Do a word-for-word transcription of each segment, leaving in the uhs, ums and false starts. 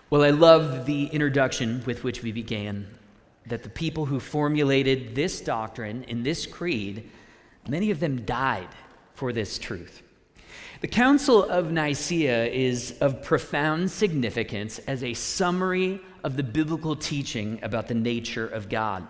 Well, I love the introduction with which we began, that the people who formulated this doctrine in this creed, many of them died for this truth. The Council of Nicaea is of profound significance as a summary of the biblical teaching about the nature of God.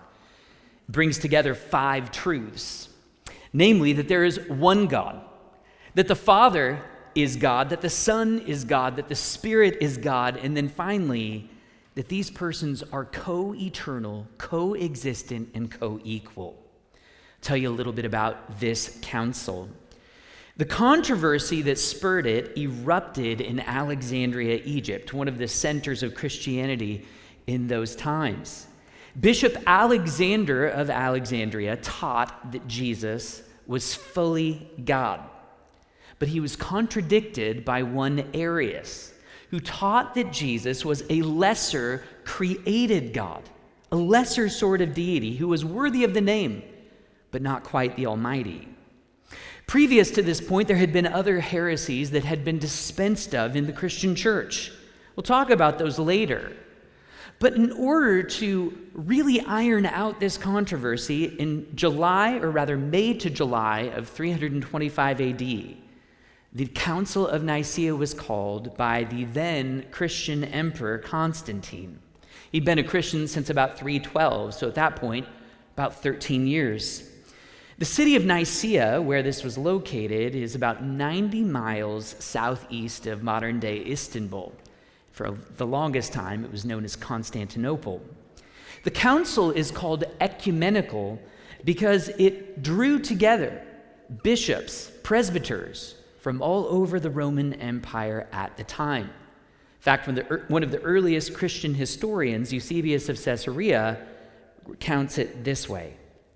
It brings together five truths, namely that there is one God, that the Father is God, that the Son is God, that the Spirit is God, and then finally, that these persons are co-eternal, co-existent, and co-equal. I'll tell you a little bit about this council. The controversy that spurred it erupted in Alexandria, Egypt, one of the centers of Christianity in those times. Bishop Alexander of Alexandria taught that Jesus was fully God. But he was contradicted by one Arius, who taught that Jesus was a lesser created God, a lesser sort of deity who was worthy of the name, but not quite the Almighty. Previous to this point, there had been other heresies that had been dispensed of in the Christian church. We'll talk about those later. But in order to really iron out this controversy, in July, or rather May to July of three twenty-five A D, the Council of Nicaea was called by the then Christian Emperor Constantine. He'd been a Christian since about three twelve, so at that point, about thirteen years. The city of Nicaea, where this was located, is about ninety miles southeast of modern-day Istanbul. For the longest time, it was known as Constantinople. The council is called ecumenical because it drew together bishops, presbyters, from all over the Roman Empire at the time. In fact, when the, one of the earliest Christian historians, Eusebius of Caesarea, recounts it this way: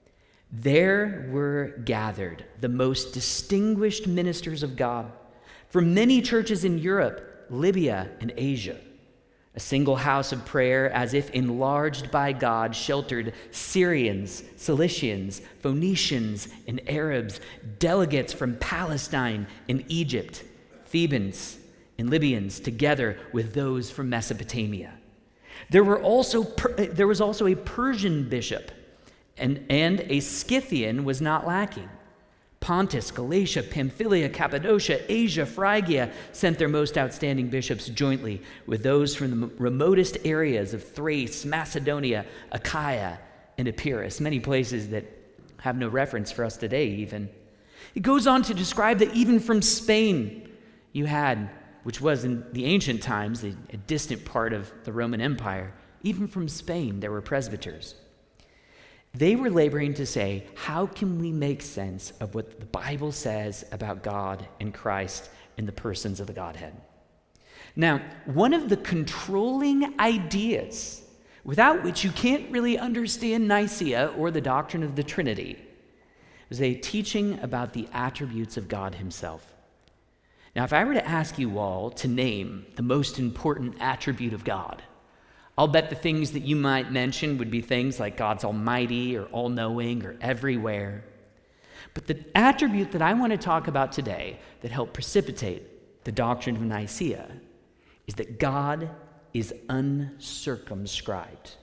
there were gathered the most distinguished ministers of God from many churches in Europe, Libya, and Asia. A single house of prayer, as if enlarged by God, sheltered Syrians, Cilicians, Phoenicians, and Arabs, delegates from Palestine and Egypt, Thebans and Libyans, together with those from Mesopotamia. There were also there was also a Persian bishop, and, and a Scythian was not lacking. Pontus, Galatia, Pamphylia, Cappadocia, Asia, Phrygia sent their most outstanding bishops jointly with those from the remotest areas of Thrace, Macedonia, Achaia, and Epirus, many places that have no reference for us today even. It goes on to describe that even from Spain you had, which was in the ancient times, a, a distant part of the Roman Empire, even from Spain there were presbyters. They were laboring to say, how can we make sense of what the Bible says about God and Christ and the persons of the Godhead? Now, one of the controlling ideas without which you can't really understand Nicaea or the doctrine of the Trinity was a teaching about the attributes of God himself. Now, if I were to ask you all to name the most important attribute of God, I'll bet the things that you might mention would be things like God's almighty or all-knowing or everywhere. But the attribute that I want to talk about today that helped precipitate the doctrine of Nicaea is that God is uncircumscribed.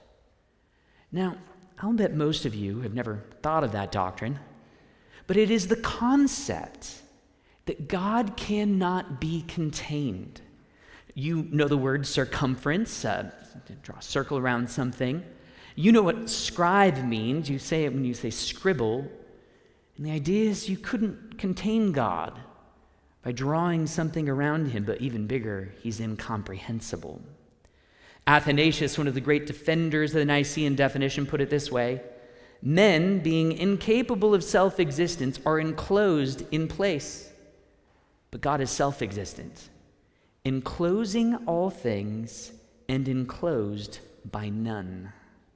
Now, I'll bet most of you have never thought of that doctrine, but it is the concept that God cannot be contained. You know the word circumference, uh, draw a circle around something. You know what scribe means. You say it when you say scribble. And the idea is you couldn't contain God by drawing something around him, but even bigger, he's incomprehensible. Athanasius, one of the great defenders of the Nicene definition, put it this way: men, being incapable of self-existence, are enclosed in place, but God is self-existent, enclosing all things and enclosed by none.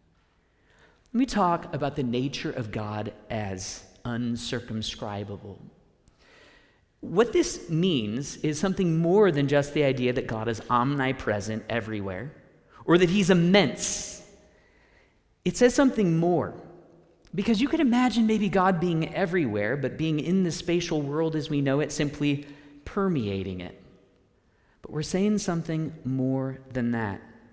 Let me talk about the nature of God as uncircumscribable. What this means is something more than just the idea that God is omnipresent everywhere, or that he's immense. It says something more, because you could imagine maybe God being everywhere, but being in the spatial world as we know it, simply permeating it. But we're saying something more than that.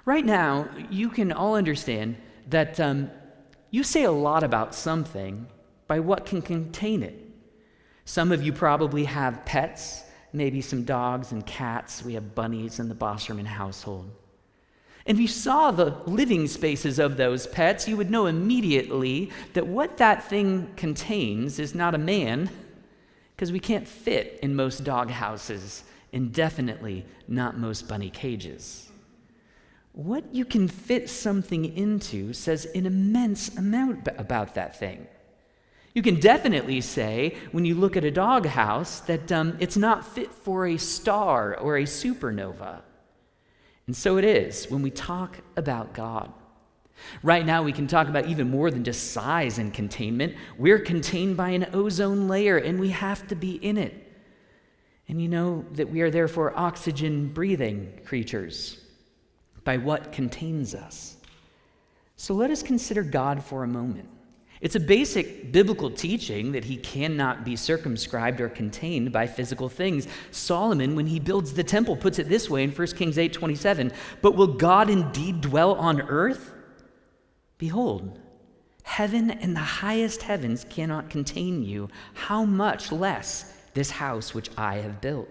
Right now, you can all understand that um, you say a lot about something by what can contain it. Some of you probably have pets, maybe some dogs and cats. We have bunnies in the Bosserman household. And if you saw the living spaces of those pets, you would know immediately that what that thing contains is not a man, because we can't fit in most dog houses, and definitely not most bunny cages. What you can fit something into says an immense amount about that thing. You can definitely say, when you look at a dog house, that um, it's not fit for a star or a supernova. And so it is when we talk about God. Right now, we can talk about even more than just size and containment. We're contained by an ozone layer, and we have to be in it. And you know that we are therefore oxygen-breathing creatures by what contains us. So let us consider God for a moment. It's a basic biblical teaching that he cannot be circumscribed or contained by physical things. Solomon, when he builds the temple, puts it this way in First Kings eight twenty-seven, "But will God indeed dwell on earth? Behold, heaven and the highest heavens cannot contain you. How much less this house which I have built?"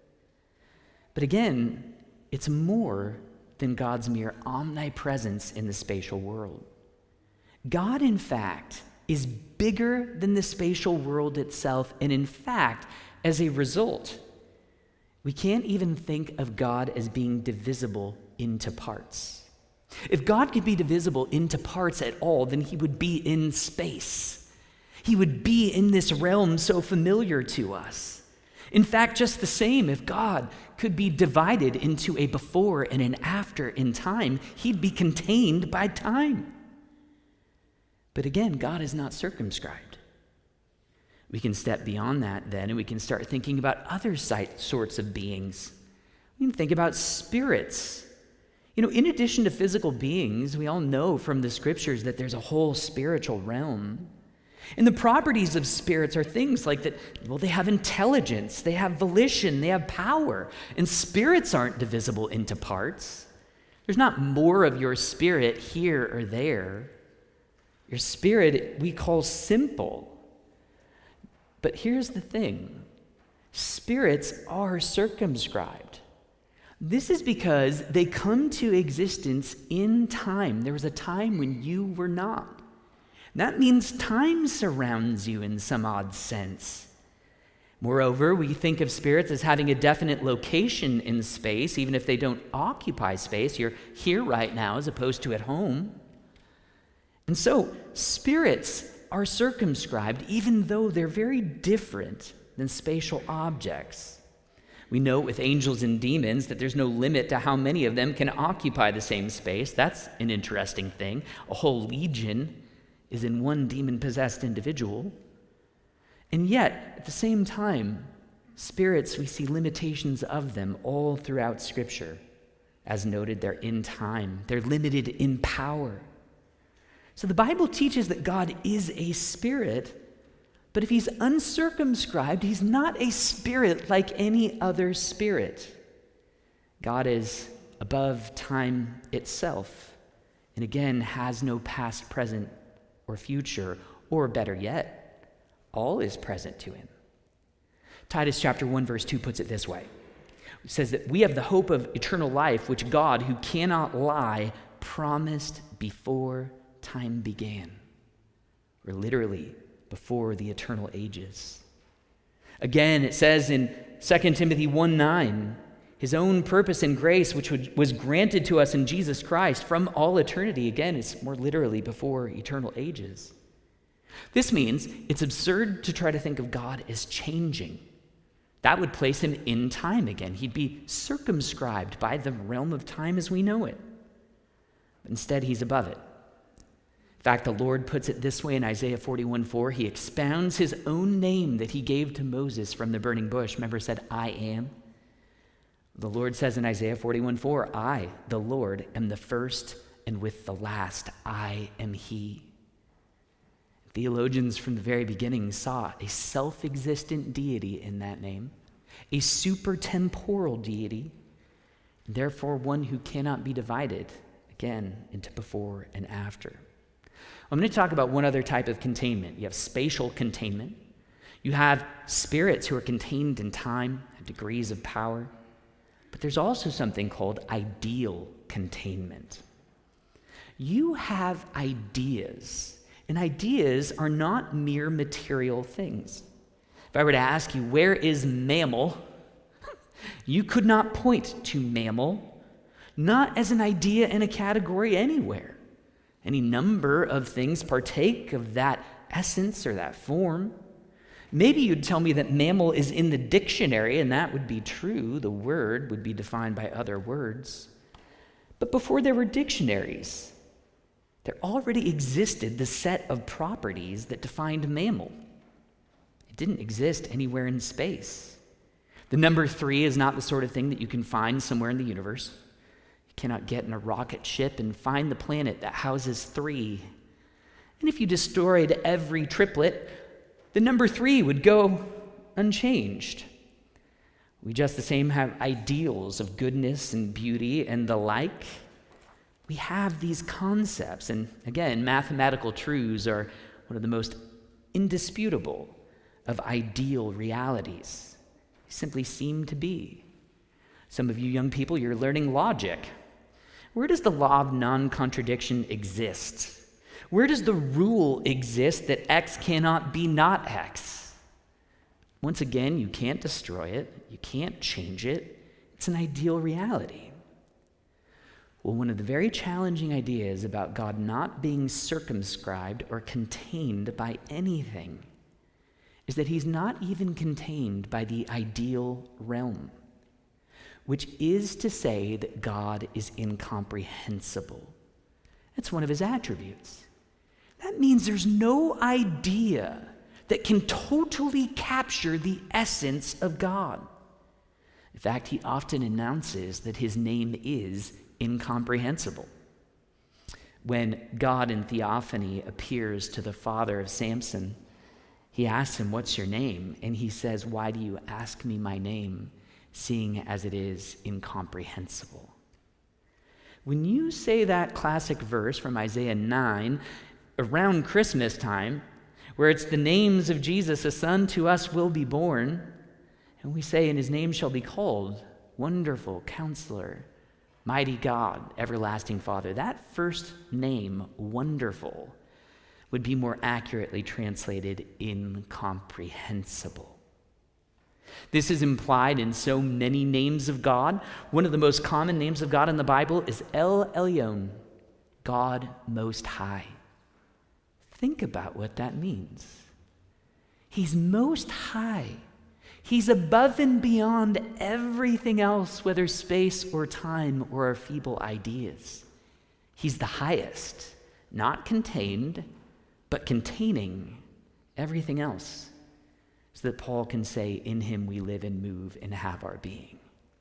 But again, it's more than God's mere omnipresence in the spatial world. God, in fact, is bigger than the spatial world itself, and in fact, as a result, we can't even think of God as being divisible into parts. If God could be divisible into parts at all, then he would be in space. He would be in this realm so familiar to us. In fact, just the same, if God could be divided into a before and an after in time, he'd be contained by time. But again, God is not circumscribed. We can step beyond that then, and we can start thinking about other sorts of beings. We can think about spirits. You know, in addition to physical beings, we all know from the scriptures that there's a whole spiritual realm. And the properties of spirits are things like that, well, they have intelligence, they have volition, they have power. And spirits aren't divisible into parts. There's not more of your spirit here or there. Your spirit we call simple. But here's the thing. Spirits are circumscribed. This is because they come to existence in time. There was a time when you were not. That means time surrounds you in some odd sense. Moreover, we think of spirits as having a definite location in space, even if they don't occupy space. You're here right now as opposed to at home. And so, spirits are circumscribed even though they're very different than spatial objects. We know with angels and demons that there's no limit to how many of them can occupy the same space. That's an interesting thing. A whole legion is in one demon-possessed individual. And yet, at the same time, spirits, we see limitations of them all throughout Scripture. As noted, they're in time. They're limited in power. So the Bible teaches that God is a spirit, but if he's uncircumscribed, he's not a spirit like any other spirit. God is above time itself, and again, has no past, present, or future, or better yet, all is present to him. Titus chapter one, verse two puts it this way. It says that we have the hope of eternal life, which God, who cannot lie, promised before time began, or literally before the eternal ages. Again, it says in Second Timothy one nine, his own purpose and grace, which was granted to us in Jesus Christ from all eternity. Again, it's more literally before eternal ages. This means it's absurd to try to think of God as changing. That would place him in time again. He'd be circumscribed by the realm of time as we know it. But instead, he's above it. In fact, the Lord puts it this way in Isaiah forty-one four. He expounds his own name that he gave to Moses from the burning bush. Remember, said, I am. The Lord says in Isaiah forty-one four, I, the Lord, am the first, and with the last, I am he. Theologians from the very beginning saw a self-existent deity in that name, a super-temporal deity, therefore one who cannot be divided again into before and after. I'm going to talk about one other type of containment. You have spatial containment. You have spirits who are contained in time, have degrees of power. But there's also something called ideal containment. You have ideas, and ideas are not mere material things. If I were to ask you, where is mammal? You could not point to mammal, not as an idea in a category anywhere. Any number of things partake of that essence or that form. Maybe you'd tell me that mammal is in the dictionary, and that would be true. The word would be defined by other words. But before there were dictionaries, there already existed the set of properties that defined mammal. It didn't exist anywhere in space. The number three is not the sort of thing that you can find somewhere in the universe. You cannot get in a rocket ship and find the planet that houses three. And if you destroyed every triplet, the number three would go unchanged. We just the same have ideals of goodness and beauty and the like. We have these concepts, and again, mathematical truths are one of the most indisputable of ideal realities. They simply seem to be. Some of you young people, you're learning logic. Where does the law of non-contradiction exist? Where does the rule exist that X cannot be not X? Once again, you can't destroy it. You can't change it. It's an ideal reality. Well, one of the very challenging ideas about God not being circumscribed or contained by anything is that he's not even contained by the ideal realm, which is to say that God is incomprehensible. That's one of his attributes. That means there's no idea that can totally capture the essence of God. In fact, he often announces that his name is incomprehensible. When God in theophany appears to the father of Samson, he asks him, "What's your name?" And he says, "Why do you ask me my name, seeing as it is incomprehensible?" When you say that classic verse from Isaiah nine around Christmas time, where it's the names of Jesus, a son to us will be born, and we say, "And his name shall be called Wonderful Counselor, Mighty God, Everlasting Father," that first name, Wonderful, would be more accurately translated incomprehensible. This is implied in so many names of God. One of the most common names of God in the Bible is El Elyon, God Most High. Think about what that means. He's most high. He's above and beyond everything else, whether space or time or our feeble ideas. He's the highest, not contained, but containing everything else, so that Paul can say, "In him we live and move and have our being."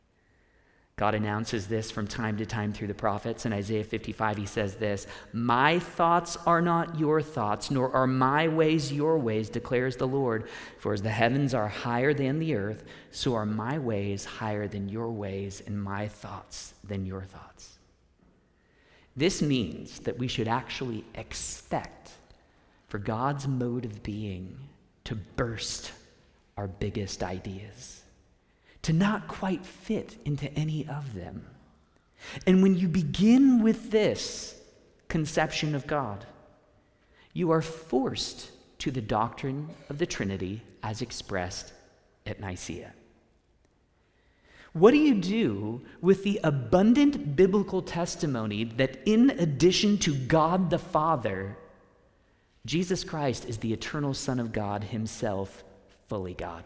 God announces this from time to time through the prophets. In Isaiah fifty-five, he says this, "My thoughts are not your thoughts, nor are my ways your ways, declares the Lord. For as the heavens are higher than the earth, so are my ways higher than your ways, and my thoughts than your thoughts." This means that we should actually expect for God's mode of being to burst our biggest ideas, to not quite fit into any of them. And when you begin with this conception of God, you are forced to the doctrine of the Trinity as expressed at Nicaea. What do you do with the abundant biblical testimony that in addition to God the Father, Jesus Christ is the eternal Son of God, himself fully God?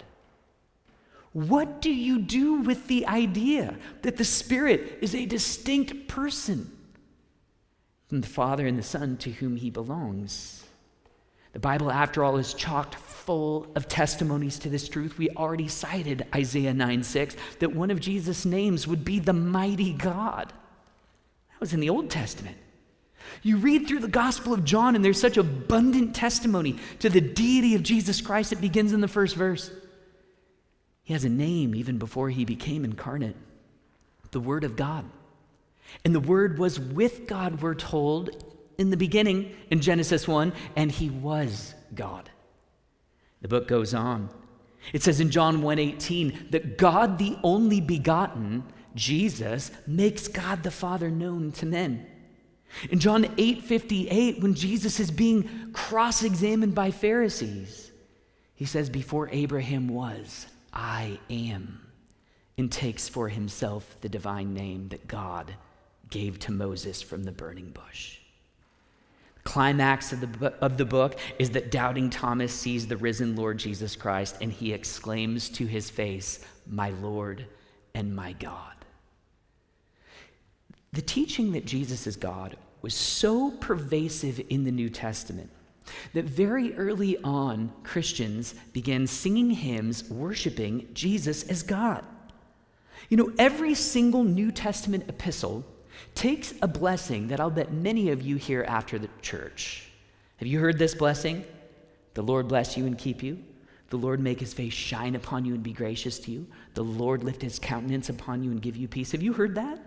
What do you do with the idea that the Spirit is a distinct person from the Father and the Son to whom he belongs? The Bible, after all, is chocked full of testimonies to this truth. We already cited Isaiah nine six, that one of Jesus' names would be the mighty God. That was in the Old Testament. You read through the Gospel of John, and there's such abundant testimony to the deity of Jesus Christ. It begins in the first verse. He has a name even before he became incarnate, the Word of God. And the Word was with God, we're told, in the beginning in Genesis one, and he was God. The book goes on. It says in John one eighteen that God, the only begotten, Jesus, makes God the Father known to men. In John eight fifty-eight, when Jesus is being cross-examined by Pharisees, he says, before Abraham was, I am, and takes for himself the divine name that God gave to Moses from the burning bush. The climax of the, of the book is that doubting Thomas sees the risen Lord Jesus Christ, and he exclaims to his face, my Lord and my God. The teaching that Jesus is God was so pervasive in the New Testament that very early on, Christians began singing hymns worshiping Jesus as God. You know, every single New Testament epistle takes a blessing that I'll bet many of you hear after the church. Have you heard this blessing? The Lord bless you and keep you. The Lord make his face shine upon you and be gracious to you. The Lord lift his countenance upon you and give you peace. Have you heard that?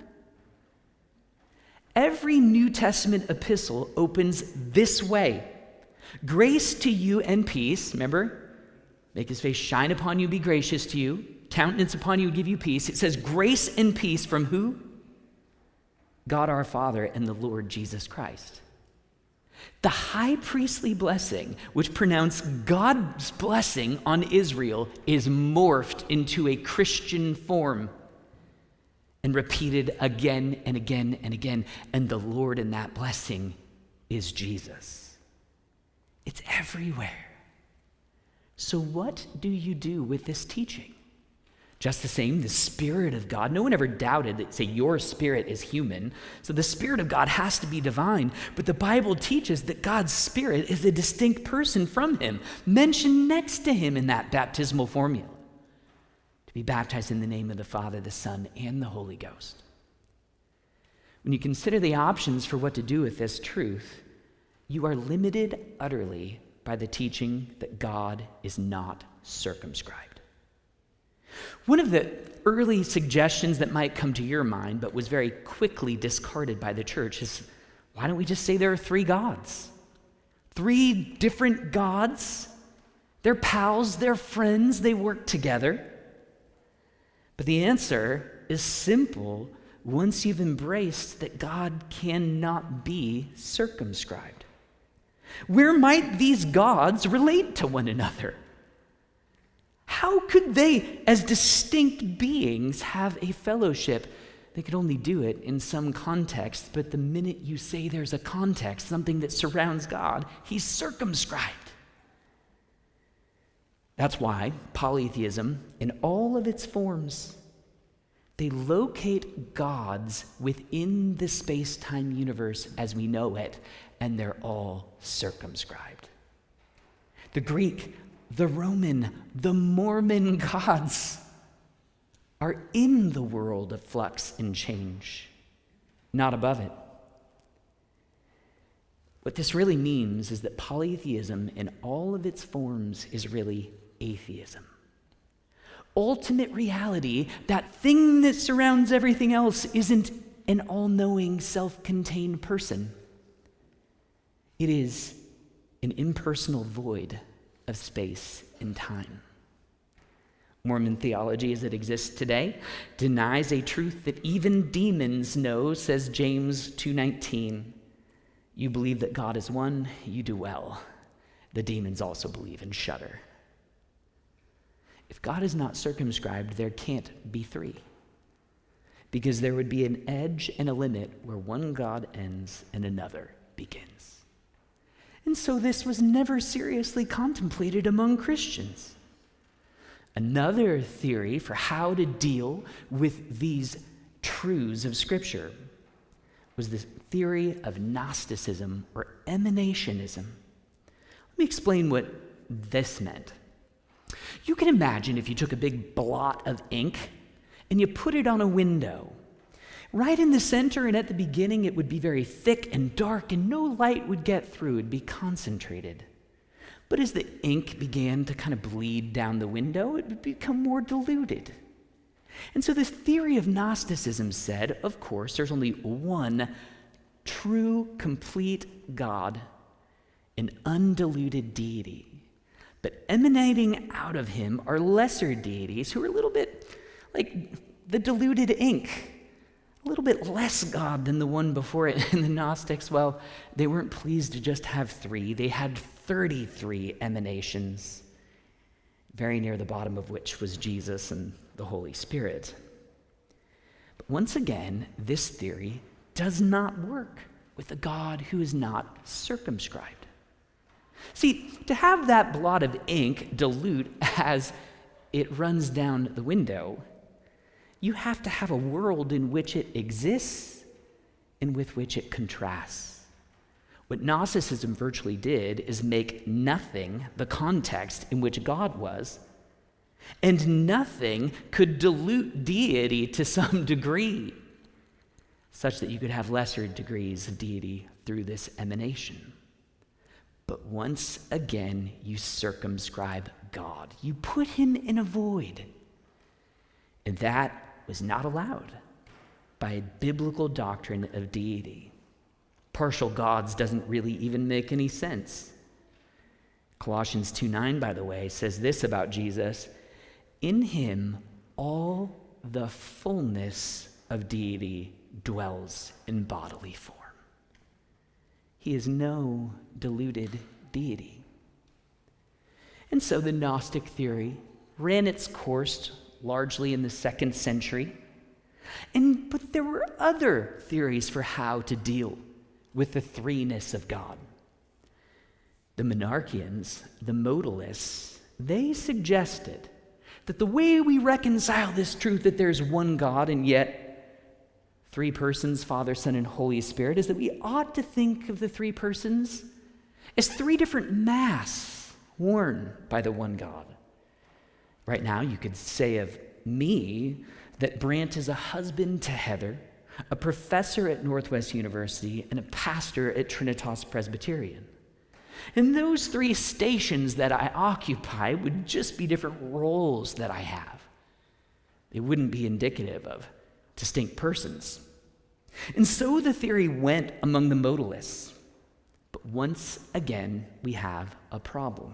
Every New Testament epistle opens this way. Grace to you and peace, remember? Make his face shine upon you, be gracious to you. Countenance upon you, give you peace. It says grace and peace from who? God our Father and the Lord Jesus Christ. The high priestly blessing, which pronounced God's blessing on Israel, is morphed into a Christian form and repeated again and again and again. And the Lord in that blessing is Jesus. It's everywhere. So what do you do with this teaching? Just the same, the Spirit of God. No one ever doubted that, say, your spirit is human. So the Spirit of God has to be divine. But the Bible teaches that God's Spirit is a distinct person from him, mentioned next to him in that baptismal formula. To be baptized in the name of the Father, the Son, and the Holy Ghost. When you consider the options for what to do with this truth, you are limited utterly by the teaching that God is not circumscribed. One of the early suggestions that might come to your mind, but was very quickly discarded by the church, is why don't we just say there are three gods? Three different gods. They're pals, they're friends, they work together. But the answer is simple once you've embraced that God cannot be circumscribed. Where might these gods relate to one another? How could they, as distinct beings, have a fellowship? They could only do it in some context, but the minute you say there's a context, something that surrounds God, he's circumscribed. That's why polytheism, in all of its forms, they locate gods within the space-time universe as we know it, and they're all circumscribed. The Greek, the Roman, the Mormon gods are in the world of flux and change, not above it. What this really means is that polytheism in all of its forms is really atheism. Ultimate reality, that thing that surrounds everything else, isn't an all-knowing, self-contained person. It is an impersonal void of space and time. Mormon theology as it exists today denies a truth that even demons know, says James two nineteen. You believe that God is one, you do well. The demons also believe and shudder. If God is not circumscribed, there can't be three, because there would be an edge and a limit where one God ends and another begins. And so this was never seriously contemplated among Christians. Another theory for how to deal with these truths of Scripture was the theory of Gnosticism or emanationism. Let me explain what this meant. You can imagine if you took a big blot of ink and you put it on a window. Right in the center and at the beginning, it would be very thick and dark, and no light would get through. It'd be concentrated. But as the ink began to kind of bleed down the window, it would become more diluted. And so this theory of Gnosticism said, of course, there's only one true, complete God, an undiluted deity. But emanating out of him are lesser deities who are a little bit like the diluted ink, a little bit less God than the one before it. And the Gnostics, well, they weren't pleased to just have three. They had thirty-three emanations, very near the bottom of which was Jesus and the Holy Spirit. But once again, this theory does not work with a God who is not circumscribed. See, to have that blot of ink dilute as it runs down the window, you have to have a world in which it exists and with which it contrasts. What Gnosticism virtually did is make nothing the context in which God was, and nothing could dilute deity to some degree, such that you could have lesser degrees of deity through this emanation. But once again, you circumscribe God. You put him in a void. And that was not allowed by a biblical doctrine of deity. Partial gods doesn't really even make any sense. Colossians two nine, by the way, says this about Jesus: in him all the fullness of deity dwells in bodily form. He is no diluted deity. And so the Gnostic theory ran its course largely in the second century. And but there were other theories for how to deal with the threeness of God. The Monarchians, the modalists, they suggested that the way we reconcile this truth that there's one God and yet three persons, Father, Son, and Holy Spirit, is that we ought to think of the three persons as three different masks worn by the one God. Right now, you could say of me that Brant is a husband to Heather, a professor at Northwest University, and a pastor at Trinitas Presbyterian. And those three stations that I occupy would just be different roles that I have. They wouldn't be indicative of distinct persons. And so the theory went among the modalists. But once again, we have a problem.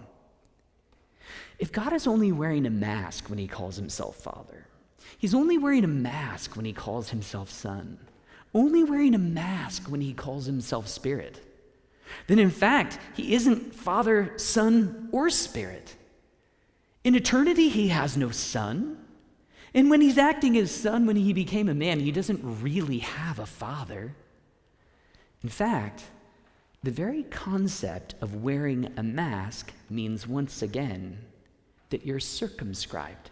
If God is only wearing a mask when he calls himself Father, he's only wearing a mask when he calls himself Son, only wearing a mask when he calls himself Spirit, then in fact, he isn't Father, Son, or Spirit. In eternity, he has no Son. And when he's acting as Son, when he became a man, he doesn't really have a father. In fact, the very concept of wearing a mask means once again that you're circumscribed.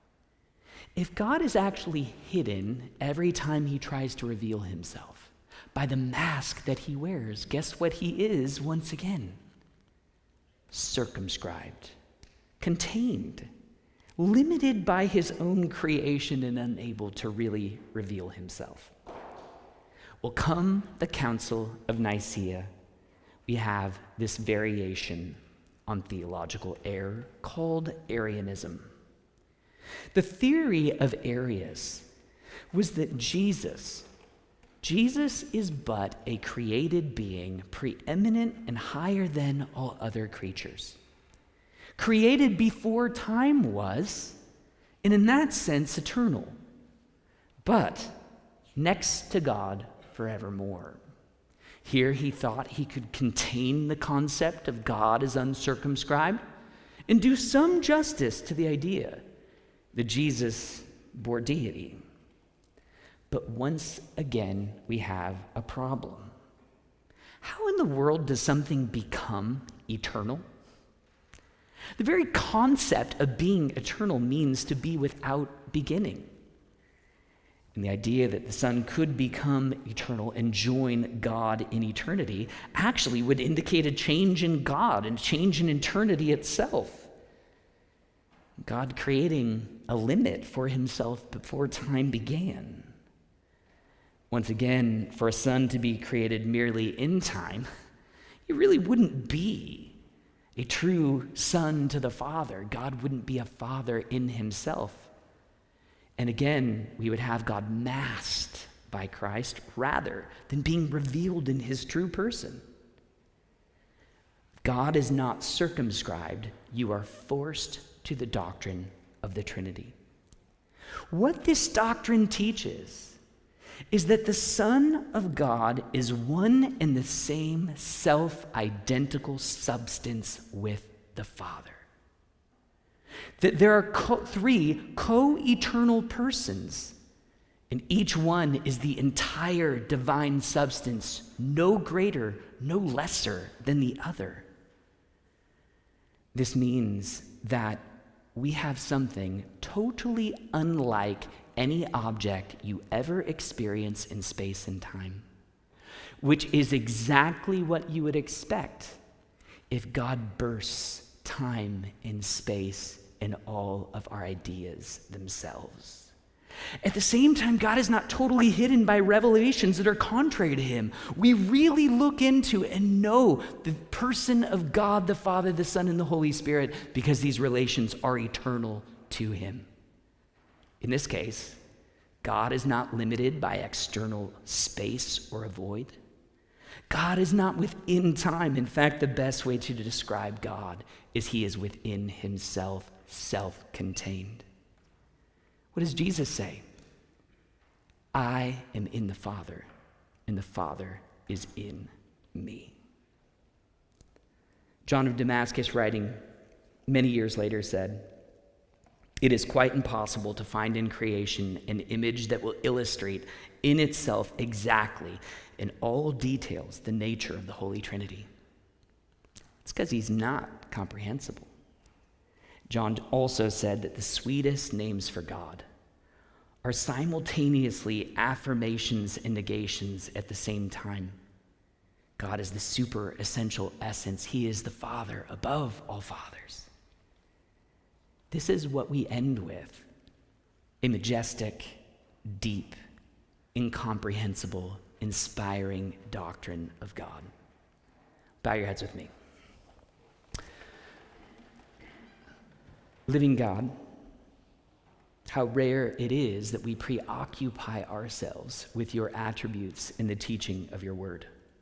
If God is actually hidden every time he tries to reveal himself by the mask that he wears, guess what he is once again? Circumscribed, contained, limited by his own creation and unable to really reveal himself. Well, come the Council of Nicaea, we have this variation on theological error called Arianism. The theory of Arius was that Jesus, Jesus is but a created being, preeminent and higher than all other creatures. Created before time was, and in that sense, eternal, but next to God forevermore. Here he thought he could contain the concept of God as uncircumscribed and do some justice to the idea that Jesus bore deity. But once again, we have a problem. How in the world does something become eternal? The very concept of being eternal means to be without beginning. And the idea that the Son could become eternal and join God in eternity actually would indicate a change in God and change in eternity itself. God creating a limit for himself before time began. Once again, for a Son to be created merely in time, he really wouldn't be a true son to the Father. God wouldn't be a father in himself. And again, we would have God masked by Christ rather than being revealed in his true person. God is not circumscribed. You are forced to the doctrine of the Trinity. What this doctrine teaches is that the Son of God is one and the same self-identical substance with the Father. That there are co- three co-eternal persons, and each one is the entire divine substance, no greater, no lesser than the other. This means that we have something totally unlike any object you ever experience in space and time, which is exactly what you would expect if God bursts time and space and all of our ideas themselves. At the same time, God is not totally hidden by revelations that are contrary to him. We really look into and know the person of God, the Father, the Son, and the Holy Spirit because these relations are eternal to him. In this case, God is not limited by external space or a void. God is not within time. In fact, the best way to describe God is he is within himself, self-contained. What does Jesus say? I am in the Father, and the Father is in me. John of Damascus, writing many years later, said, "It is quite impossible to find in creation an image that will illustrate in itself exactly, in all details, the nature of the Holy Trinity." It's because he's not comprehensible. John also said that the sweetest names for God are simultaneously affirmations and negations at the same time. God is the super essential essence. He is the Father above all fathers. This is what we end with, a majestic, deep, incomprehensible, inspiring doctrine of God. Bow your heads with me. Living God, how rare it is that we preoccupy ourselves with your attributes in the teaching of your word.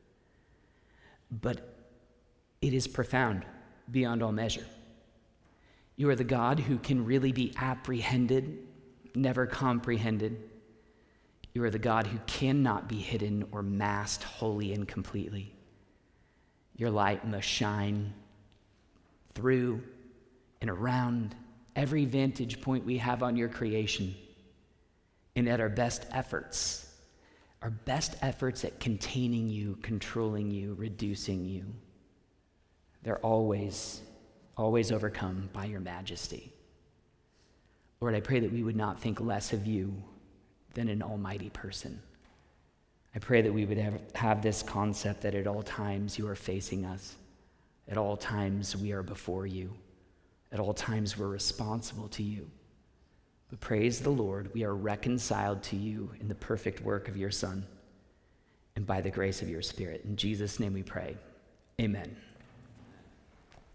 But it is profound beyond all measure. You are the God who can really be apprehended, never comprehended. You are the God who cannot be hidden or masked wholly and completely. Your light must shine through and around every vantage point we have on your creation. And at our best efforts, our best efforts at containing you, controlling you, reducing you, they're always, always overcome by your majesty. Lord, I pray that we would not think less of you than an almighty person. I pray that we would have, have this concept that at all times you are facing us, at all times we are before you, at all times we're responsible to you. But praise the Lord, we are reconciled to you in the perfect work of your Son and by the grace of your Spirit. In Jesus' name we pray, amen.